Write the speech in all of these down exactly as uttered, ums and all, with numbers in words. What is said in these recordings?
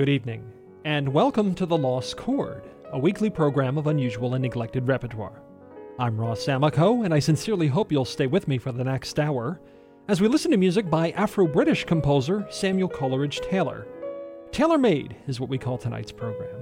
Good evening, and welcome to The Lost Chord, a weekly program of unusual and neglected repertoire. I'm Ross Samaco, and I sincerely hope you'll stay with me for the next hour as we listen to music by Afro-British composer Samuel Coleridge Taylor. Tailor-made is what we call tonight's program.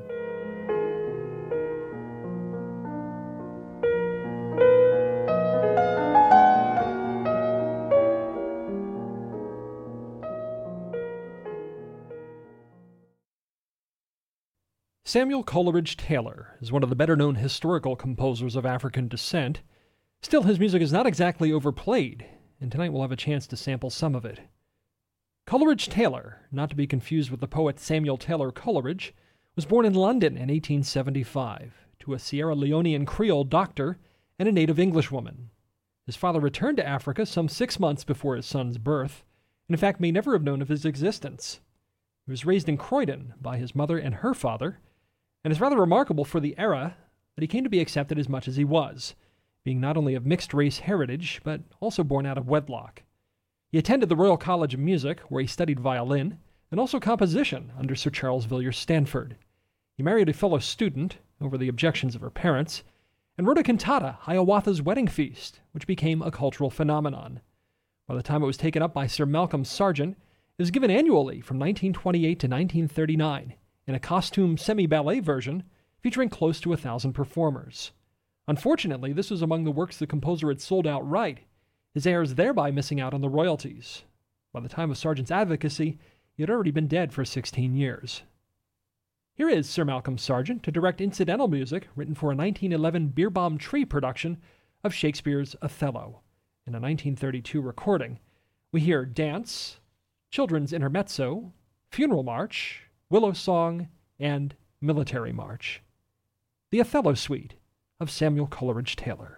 Samuel Coleridge Taylor is one of the better-known historical composers of African descent. Still, his music is not exactly overplayed, and tonight we'll have a chance to sample some of it. Coleridge Taylor, not to be confused with the poet Samuel Taylor Coleridge, was born in London in eighteen seventy-five to a Sierra Leonean Creole doctor and a native Englishwoman. His father returned to Africa some six months before his son's birth, and in fact may never have known of his existence. He was raised in Croydon by his mother and her father, and it's rather remarkable for the era that he came to be accepted as much as he was, being not only of mixed-race heritage, but also born out of wedlock. He attended the Royal College of Music, where he studied violin, and also composition under Sir Charles Villiers Stanford. He married a fellow student, over the objections of her parents, and wrote a cantata, Hiawatha's Wedding Feast, which became a cultural phenomenon. By the time it was taken up by Sir Malcolm Sargent, it was given annually from nineteen twenty-eight to nineteen thirty-nine, in a costume semi-ballet version featuring close to a thousand performers. Unfortunately, this was among the works the composer had sold outright, his heirs thereby missing out on the royalties. By the time of Sargent's advocacy, he had already been dead for sixteen years. Here is Sir Malcolm Sargent to direct incidental music written for a nineteen eleven Beerbohm Tree production of Shakespeare's Othello. In a nineteen thirty-two recording, we hear Dance, Children's Intermezzo, Funeral March, Willow Song, and Military March. The Othello Suite of Samuel Coleridge Taylor.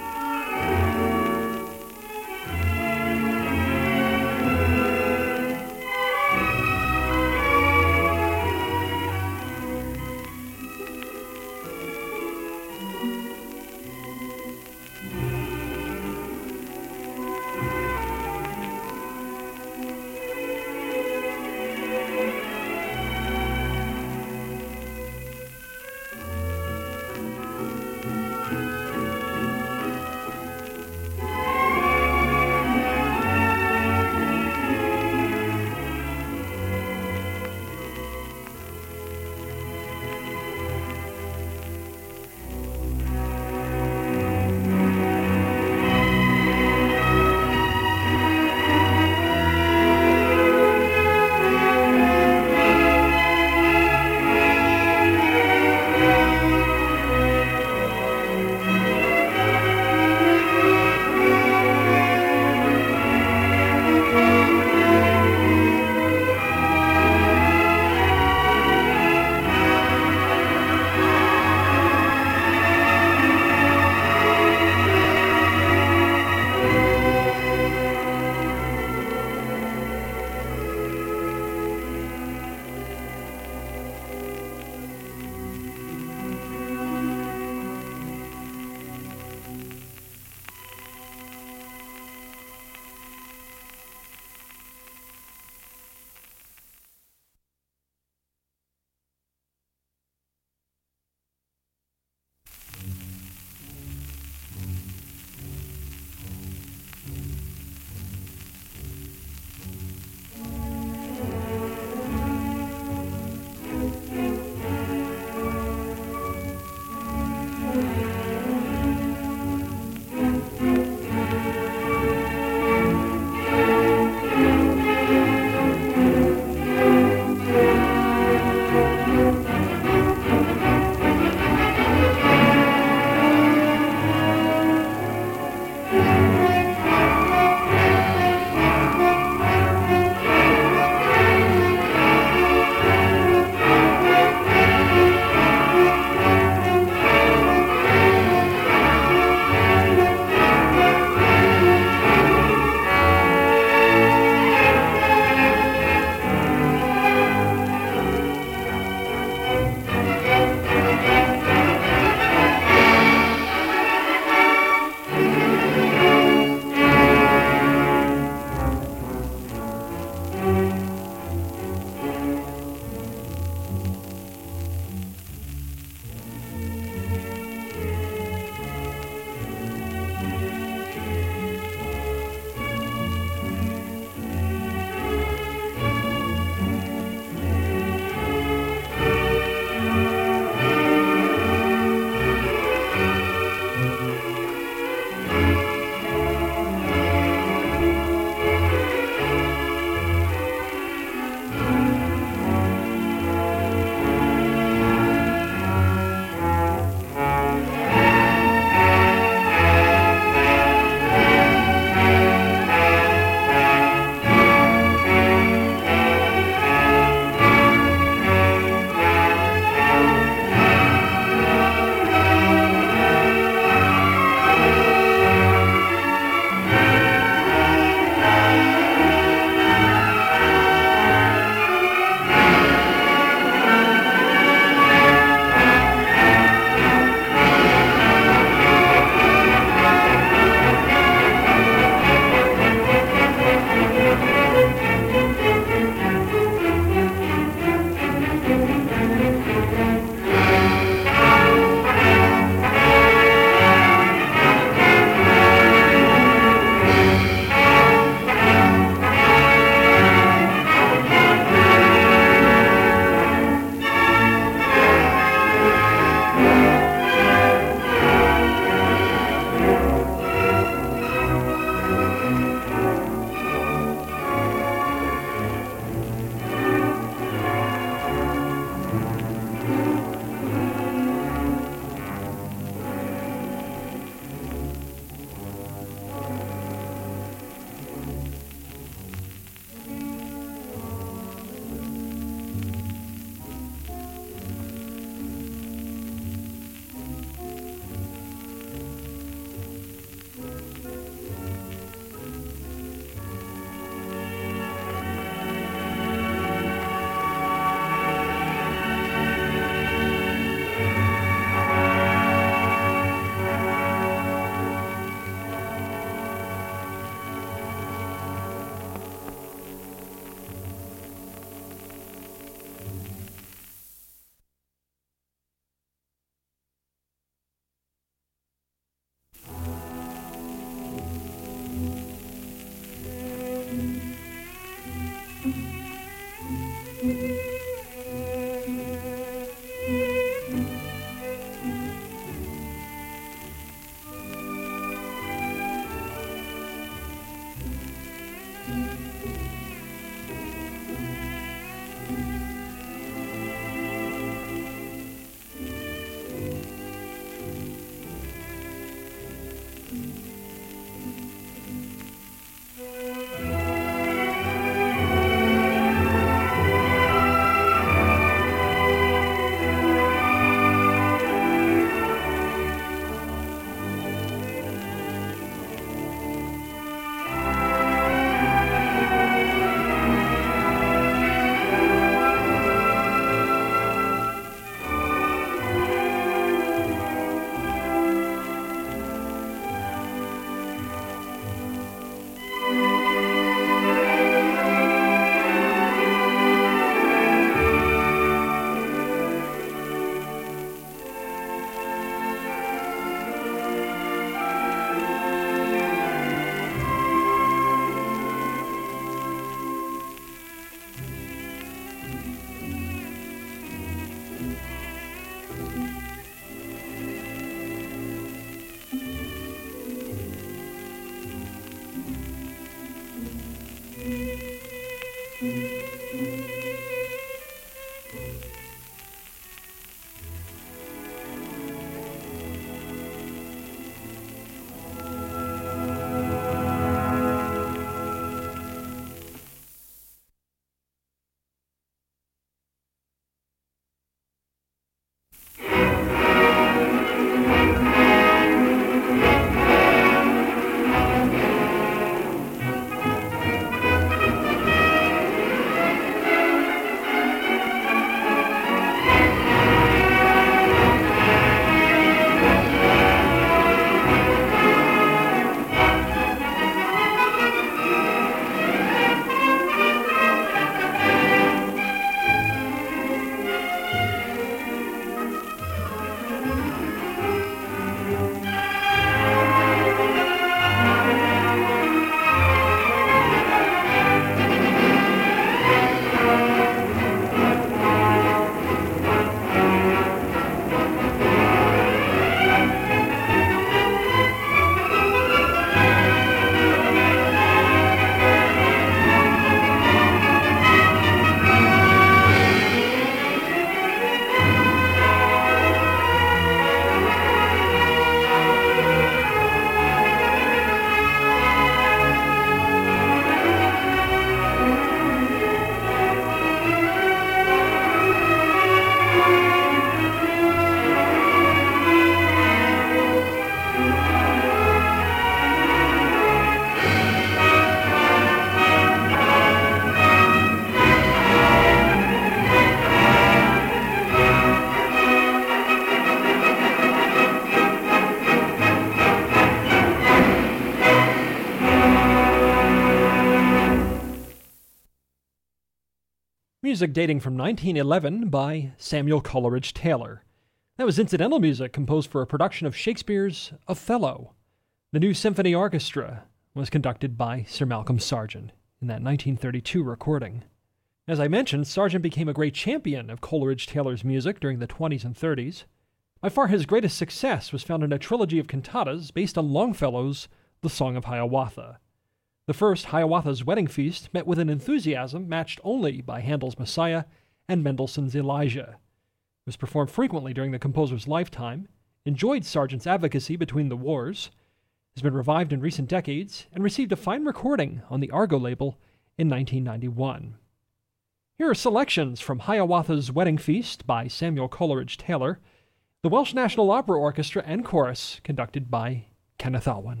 Music dating from nineteen eleven by Samuel Coleridge Taylor. That was incidental music composed for a production of Shakespeare's Othello. The new symphony orchestra was conducted by Sir Malcolm Sargent in that nineteen thirty-two recording. As I mentioned, Sargent became a great champion of Coleridge Taylor's music during the twenties and thirties. By far his greatest success was found in a trilogy of cantatas based on Longfellow's The Song of Hiawatha. The first, Hiawatha's Wedding Feast, met with an enthusiasm matched only by Handel's Messiah and Mendelssohn's Elijah. It was performed frequently during the composer's lifetime, enjoyed Sargent's advocacy between the wars, has been revived in recent decades, and received a fine recording on the Argo label in nineteen ninety-one. Here are selections from Hiawatha's Wedding Feast by Samuel Coleridge Taylor, the Welsh National Opera Orchestra and Chorus, conducted by Kenneth Alwyn.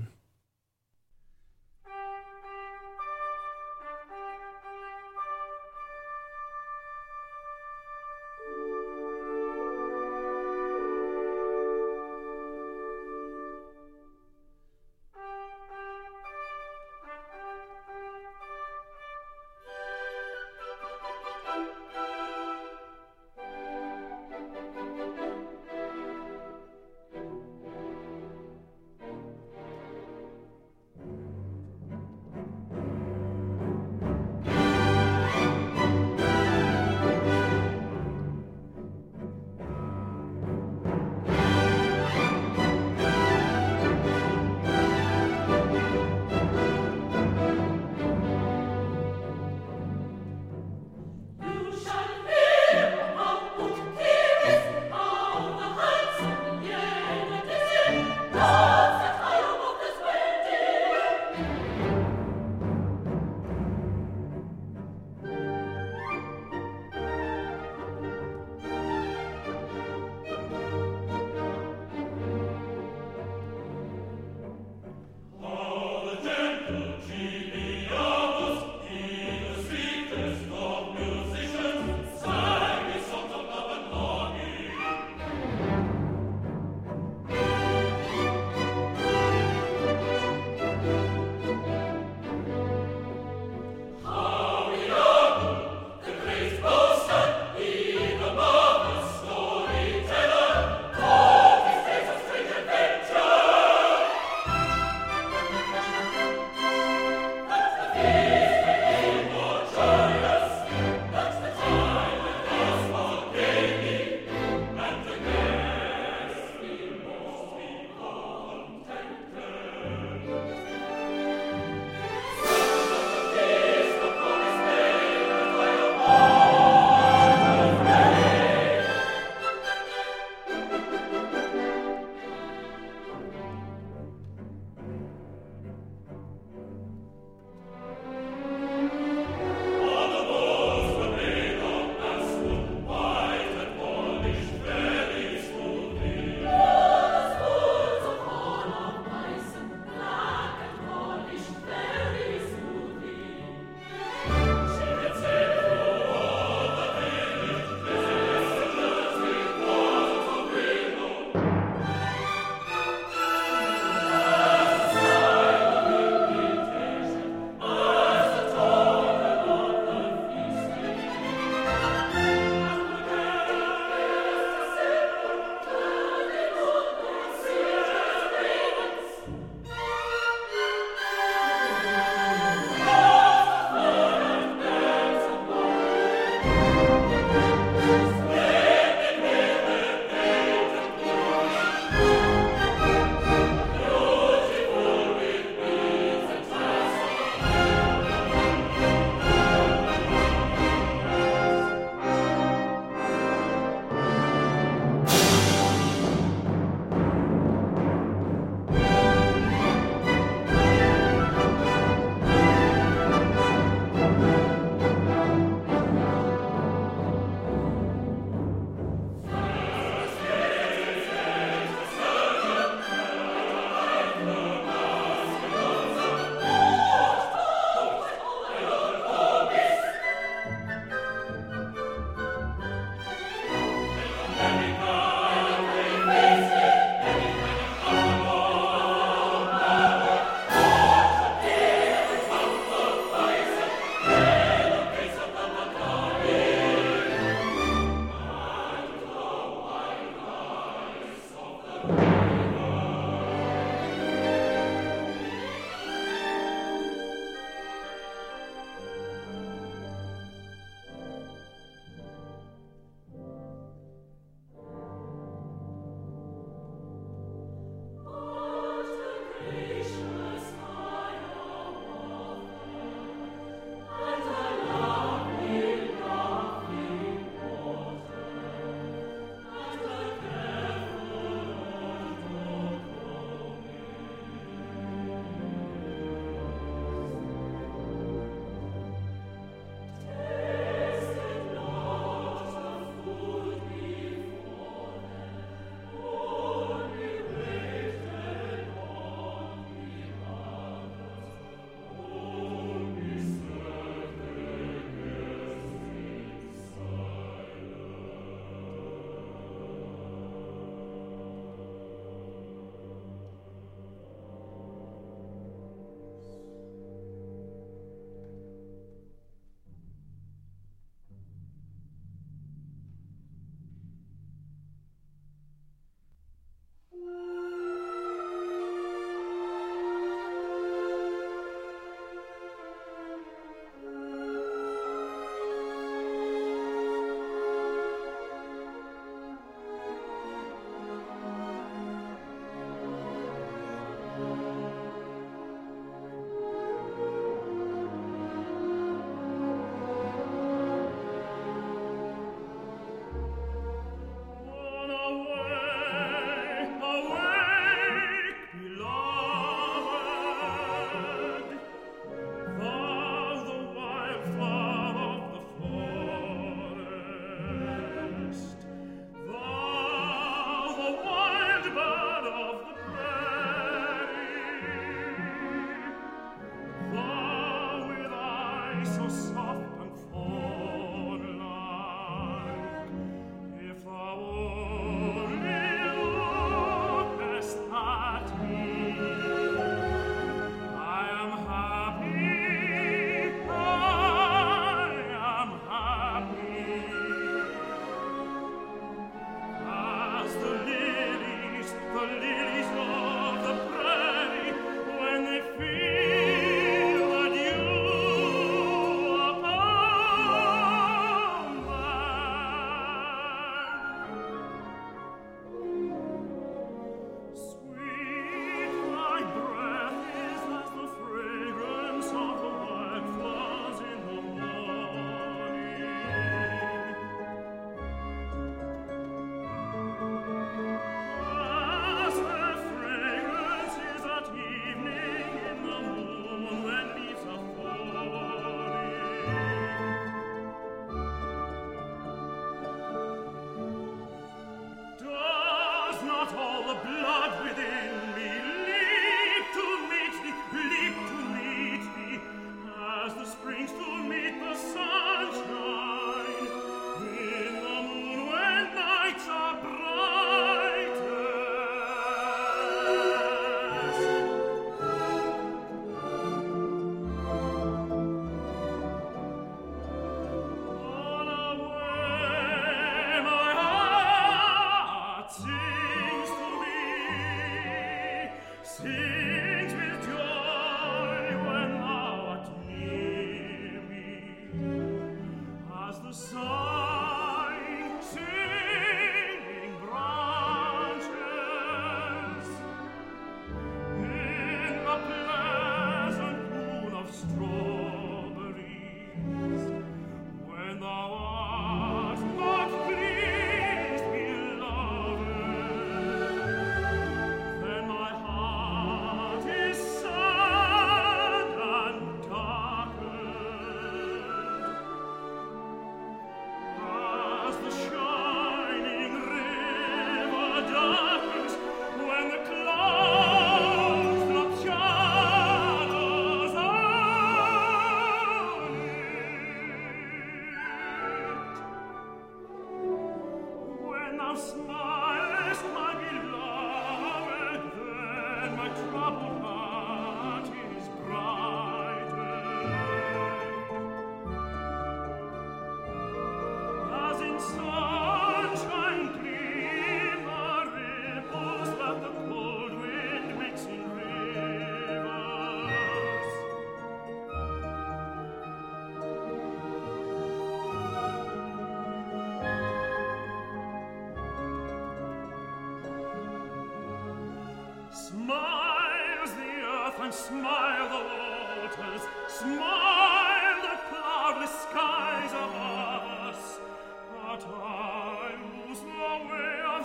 Smiles the earth and smile the waters, smile the cloudless skies above us, but I lose the way of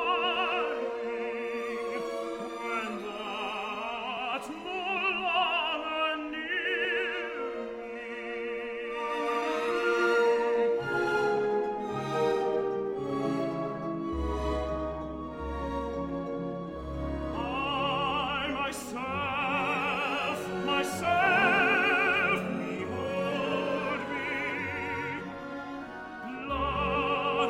smiling when thou'rt no longer near I myself, myself, behold me, blood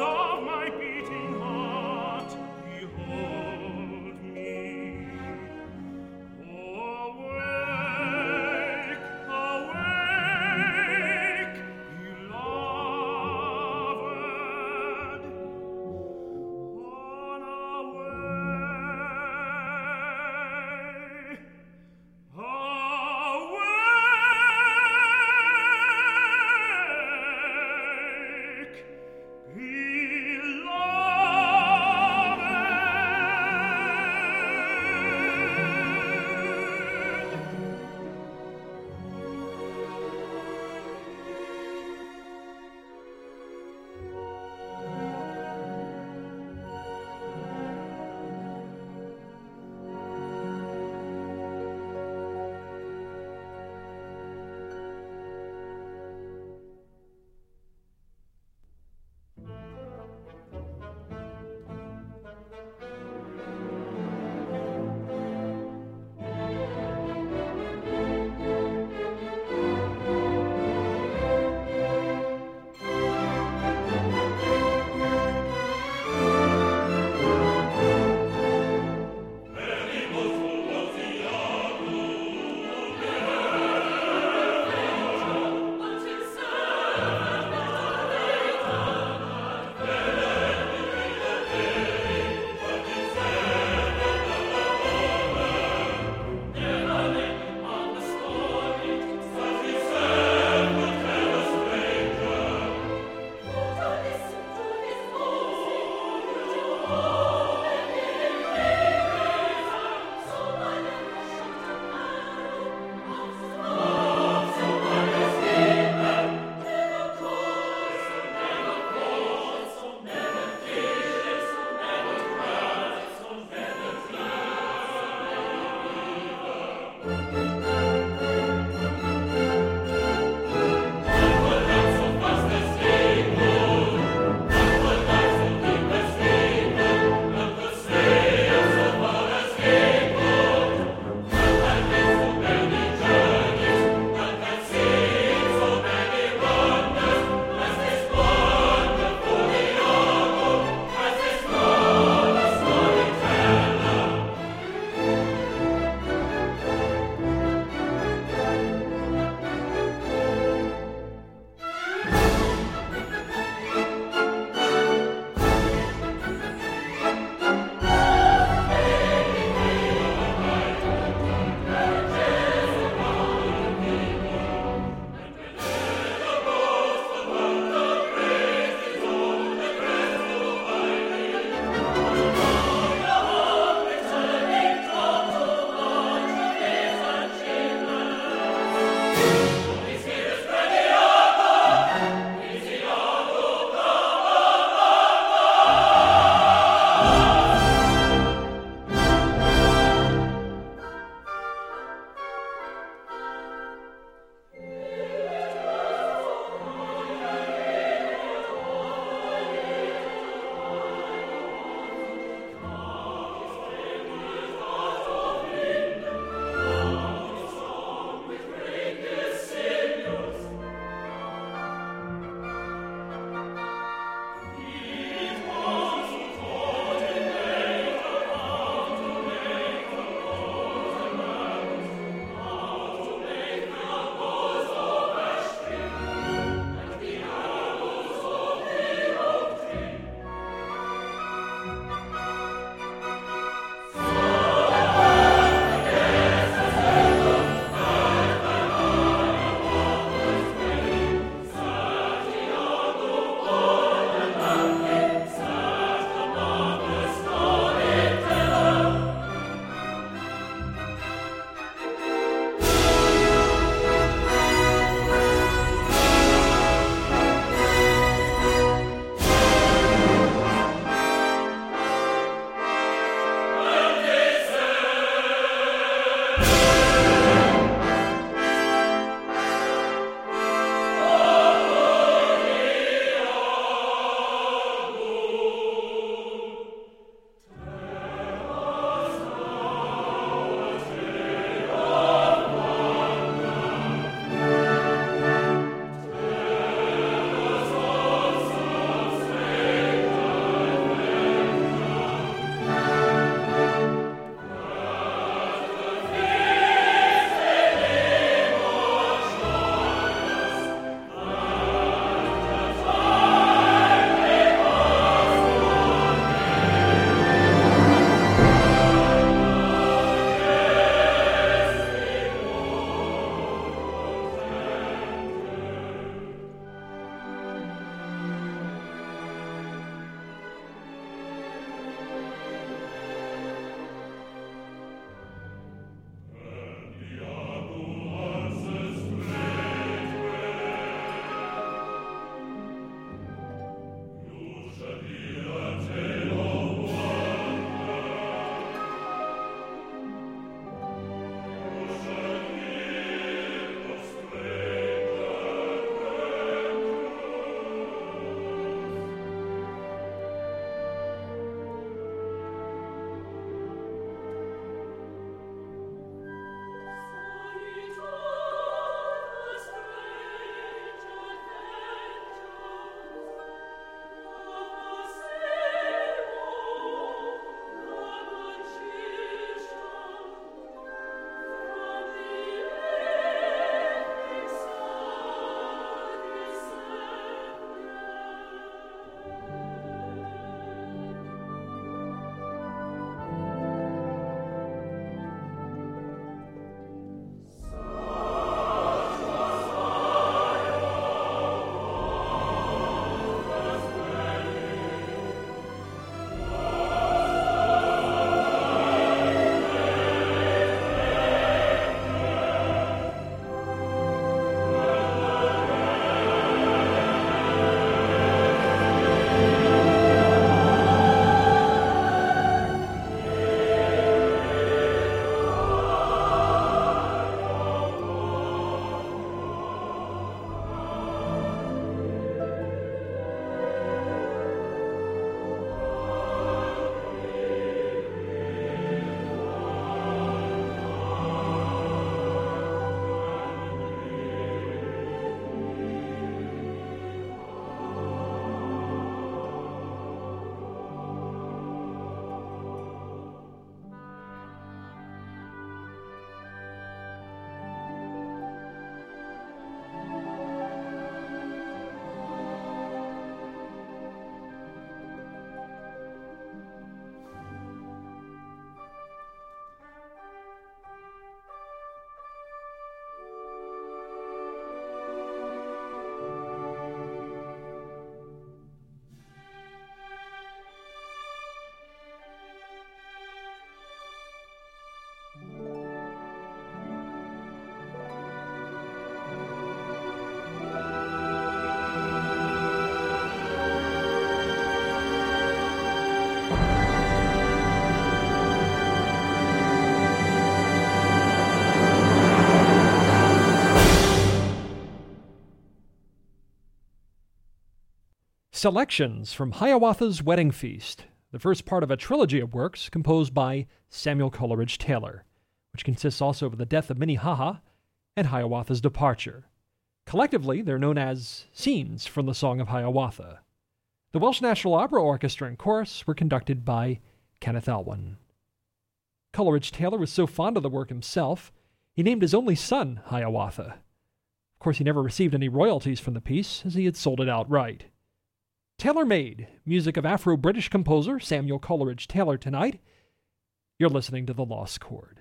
Selections from Hiawatha's Wedding Feast, the first part of a trilogy of works composed by Samuel Coleridge Taylor, which consists also of the death of Minnehaha and Hiawatha's departure. Collectively, they're known as Scenes from the Song of Hiawatha. The Welsh National Opera Orchestra and Chorus were conducted by Kenneth Elwin. Coleridge Taylor was so fond of the work himself, he named his only son Hiawatha. Of course, he never received any royalties from the piece, as he had sold it outright. Taylor made music of Afro-British composer Samuel Coleridge Taylor tonight. You're listening to The Lost Chord.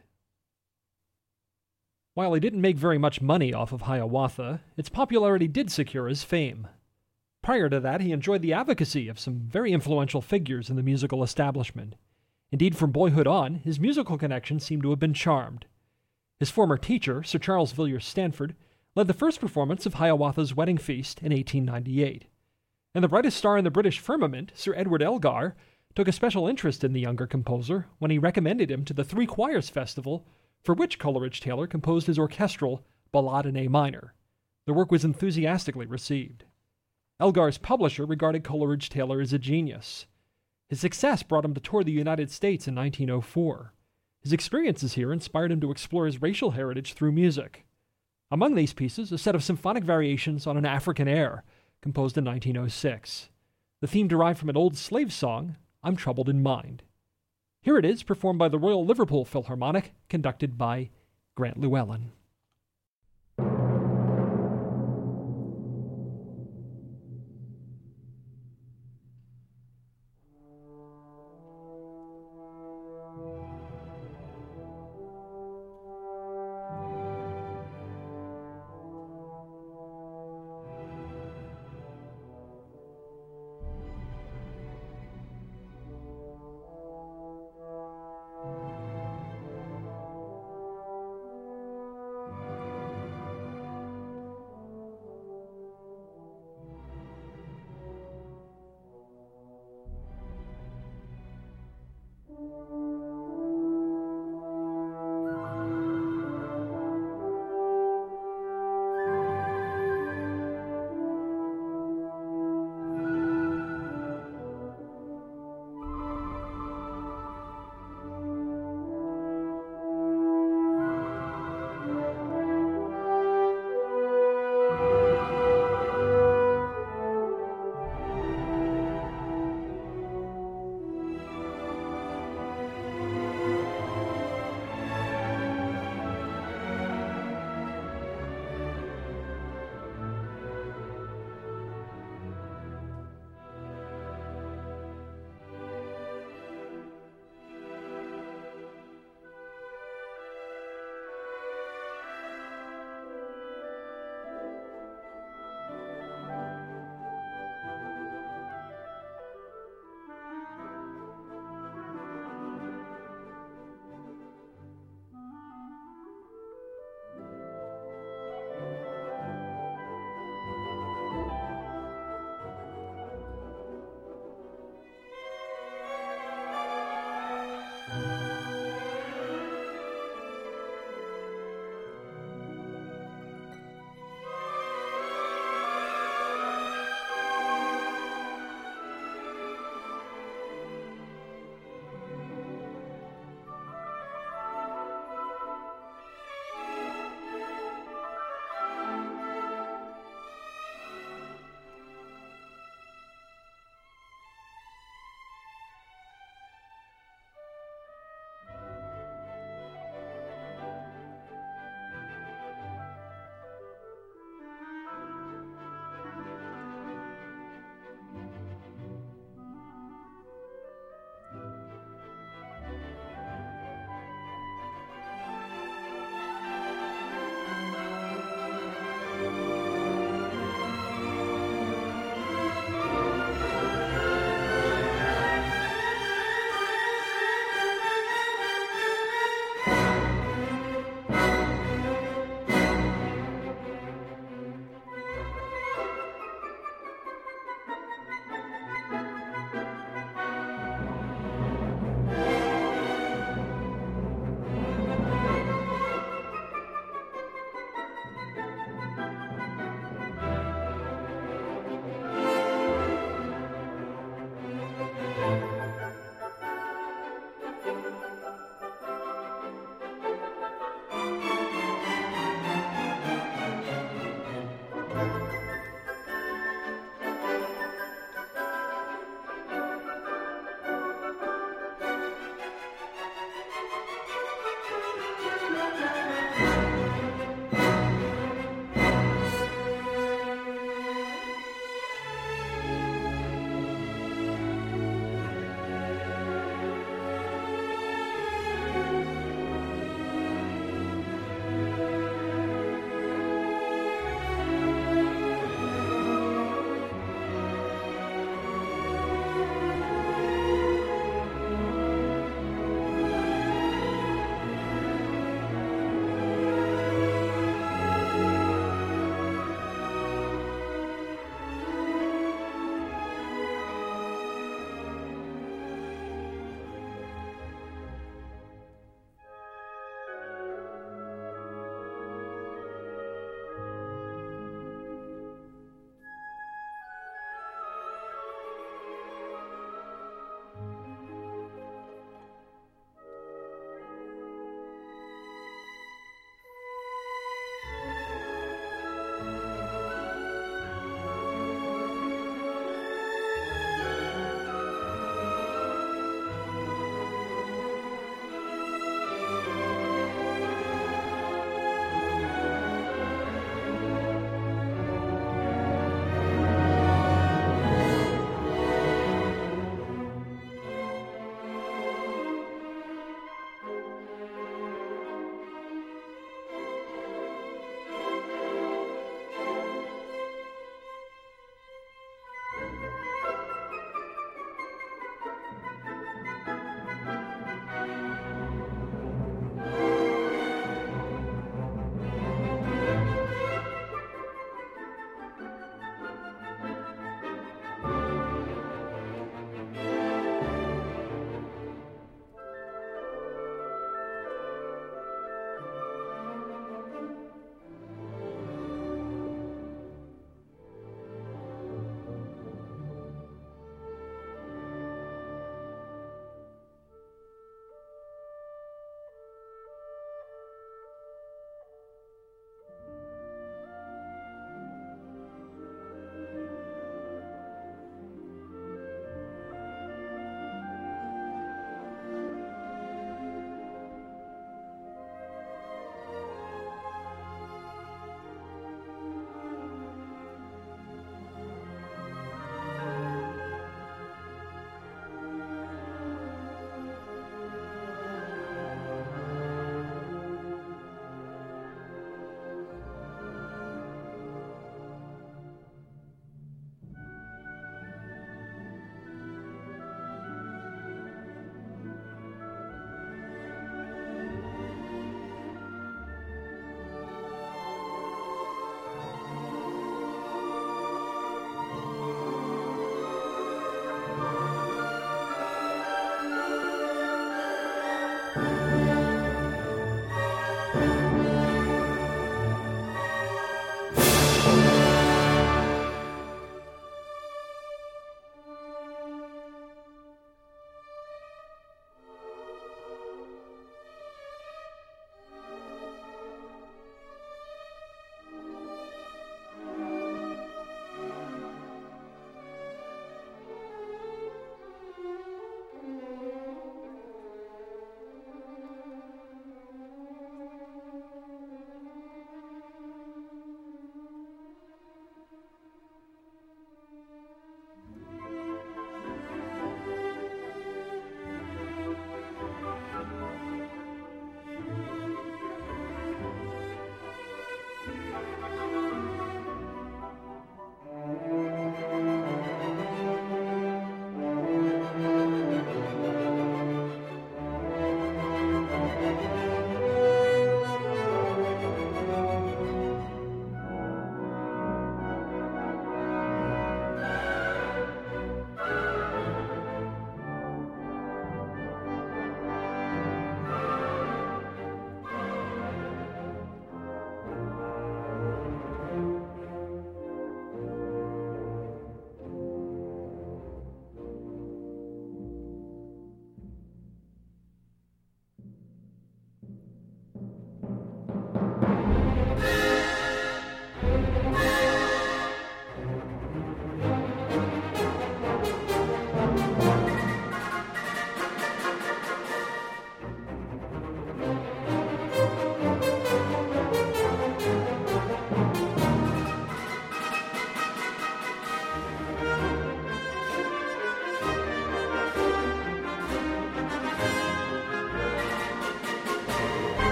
While he didn't make very much money off of Hiawatha, its popularity did secure his fame. Prior to that, he enjoyed the advocacy of some very influential figures in the musical establishment. Indeed, from boyhood on, his musical connections seem to have been charmed. His former teacher, Sir Charles Villiers Stanford, led the first performance of Hiawatha's Wedding Feast in eighteen ninety-eight. And the brightest star in the British firmament, Sir Edward Elgar, took a special interest in the younger composer when he recommended him to the Three Choirs Festival, for which Coleridge Taylor composed his orchestral Ballade in A minor. The work was enthusiastically received. Elgar's publisher regarded Coleridge Taylor as a genius. His success brought him to tour the United States in nineteen oh four. His experiences here inspired him to explore his racial heritage through music. Among these pieces, a set of symphonic variations on an African air, composed in nineteen oh six. The theme derived from an old slave song, I'm Troubled in Mind. Here it is, performed by the Royal Liverpool Philharmonic, conducted by Grant Llewellyn.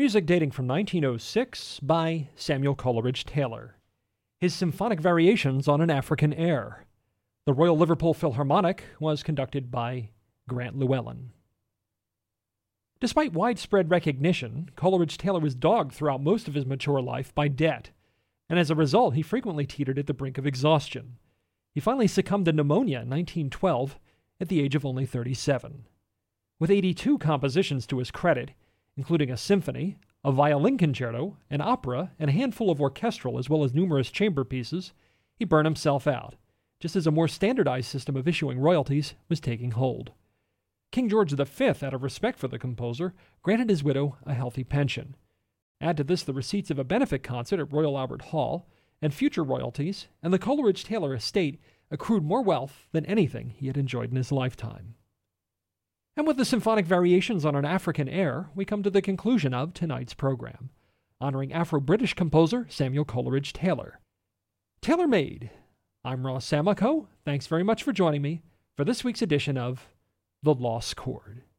music dating from nineteen oh six by Samuel Coleridge Taylor. His symphonic variations on an African air. The Royal Liverpool Philharmonic was conducted by Grant Llewellyn. Despite widespread recognition, Coleridge Taylor was dogged throughout most of his mature life by debt, and as a result, he frequently teetered at the brink of exhaustion. He finally succumbed to pneumonia in nineteen twelve at the age of only thirty-seven. With eighty-two compositions to his credit, including a symphony, a violin concerto, an opera, and a handful of orchestral as well as numerous chamber pieces, he burned himself out, just as a more standardized system of issuing royalties was taking hold. King George the Fifth, out of respect for the composer, granted his widow a healthy pension. Add to this the receipts of a benefit concert at Royal Albert Hall, and future royalties, and the Coleridge-Taylor estate accrued more wealth than anything he had enjoyed in his lifetime. And with the symphonic variations on an African air, we come to the conclusion of tonight's program, honoring Afro-British composer Samuel Coleridge Taylor. Tailor-made. I'm Ross Samaco. Thanks very much for joining me for this week's edition of The Lost Chord.